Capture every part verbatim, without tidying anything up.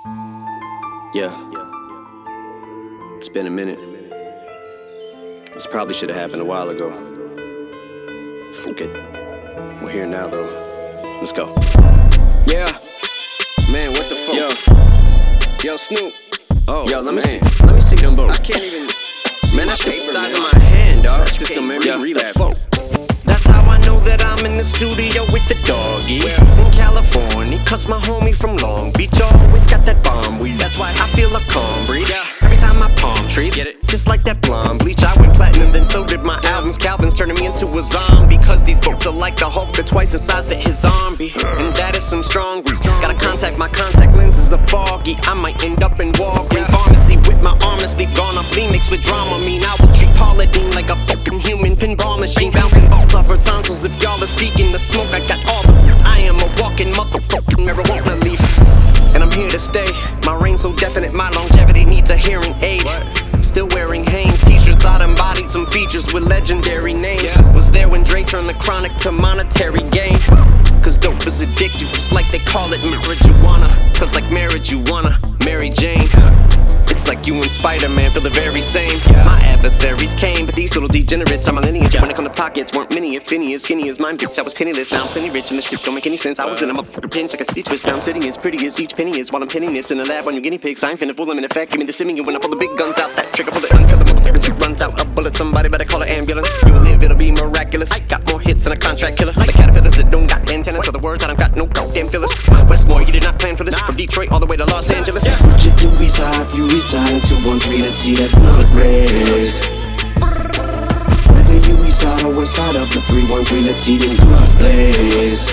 Yeah. It's been a minute. This probably should have happened a while ago. Fuck it. We're here now, though. Let's go. Yeah. Man, what the fuck? Yo. Yo, Snoop. Oh, yo, let me man. see. Let me see them both. I can't even. Man, that's the size man. of my hand, dog. That's just gonna make me relapse. That's how I know that I'm in the studio with the doggy. In California, cause my homie from Long Beach always got that bomb weed. That's why I feel a calm breeze every time my palm trees. Get it? Just like that blonde bleach. I went platinum, then so did my albums. Calvin's turning me into a zombie. Cause these folks are like the Hulk, they're twice the size that his zombie. And that is some strong grease. Gotta contact, my contact lenses are foggy. I might end up in Walgreens pharmacy with my arm asleep, gone off lean mixed with drama. Mean I will treat Paula Deen like a fucking human pinball machine. Bouncing balls off her tonsils. If y'all are seeking the smoke, I got all the. I am a walking motherfucking marijuana leaf. And I'm here to stay. My reign's so definite, my longevity needs a hearing aid. Still wearing Hanes t-shirts, I embodied some features with legendary names. Yeah. Was there when Dre turned the chronic to monetary gain. Cause dope is addictive, just like they call it marijuana. Cause like marriage you wanna, Mary Jane. It's like you and Spider-Man feel the very same. Yeah. My adversaries came, but these little degenerates are my lineage. Yeah. When it come to pockets, weren't many, if any, as skinny as mine, bitch. I was penniless, now I'm plenty rich, and this shit don't make any sense. I was in a motherfucking pinch, like a fifty twist. Now I'm sitting as pretty as each penny is while I'm pinning this in the lab on your guinea pigs. I ain't finna fool them in effect. Give me the simian when I pull the big guns out. That trigger pull it until the motherfucker shit runs out. A bullet, somebody better call an ambulance. You will live, it'll be miraculous. I got more hits than a contract killer. Like caterpillars that don't got antennas. Other words, I don't got no goddamn fillers. Westmore, you did not plan for this. From Detroit all the way to Los Angeles. Yeah. You reside, you reside in two one three, let's see that blood race. Whether you reside or west side of the three one three, let's see them blood blaze.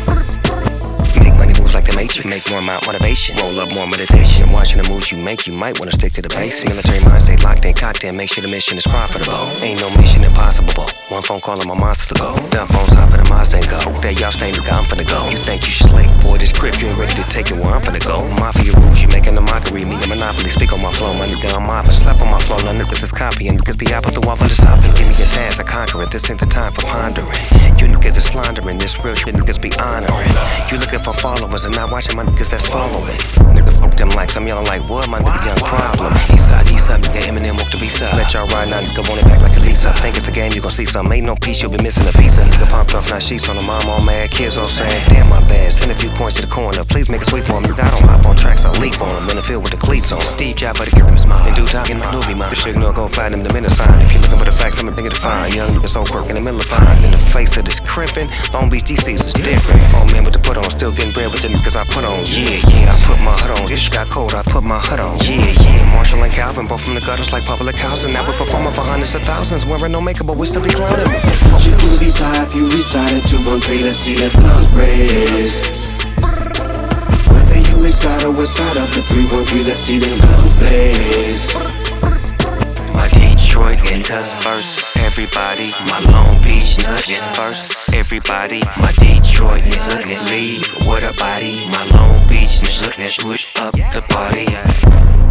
Make money moves like the Matrix. Make more amount motivation. Roll up more meditation. Watching the moves you make, you might wanna stick to the basics. Military mind stay locked in, cocked in. Make sure the mission is profitable. Ain't no mission impossible. One phone call and my monsters to go. Dumb phones hop in the Mazda and go. There y'all stay, nigga, I'm finna go. You think you slick, boy, this grip, you ain't ready to take it where I'm finna go. Mafia rules, you making a mockery. Me a monopoly, speak on my flow. My nigga, I'm mopping, slap on my flow. Now niggas is copying, niggas be out with the wall on the top. Give me a task, I conquer it. This ain't the time for pondering. You niggas is slandering, this real shit niggas be honoring. You looking for followers and not watching my niggas that's following. Nigga fuck them likes, I'm yelling like what? My nigga young problem. East side, east side, nigga Eminem woke the beast up. Let y'all ride now, nigga want it back like a Lisa. Think it's the game, you gon' see some. Ain't no piece, you'll be missing a piece. Nigga pumped off, now sheets on the mom all mad. Kids all sad, damn my bad. Send a few coins to the corner, please make a sweep for him. Nigga, I don't hop on tracks, I'll leap on him. In the field with the cleats on. Steve Jobs, but the give him his mind. In due time, getting my Snoopy mind. The signal gon' find him the minute sign. If you looking for the facts, I'm a nigga to find. Young nigga so quirk in the middle of fine. In the face of this crimpin', Long Beach D C's is different. Four men with the put on, still getting bread with the niggas I put on. Yeah, yeah, I put my hood on. This shit got cold, I put my hood on. Yeah, yeah, Marshall and Calvin, both from the gutters like public housing. Now we're performing for hundreds of thousands, wearing no makeup, but we still be clowning. You do reside, you reside in two one three, let's see that blood race. Whether you reside or west side of the three one three, let's see them guns blaze. My Detroit enters first. Everybody, my Long Beach nugget first. Everybody, my Detroit nugget leave with a body. My Long Beach nugget push up the party.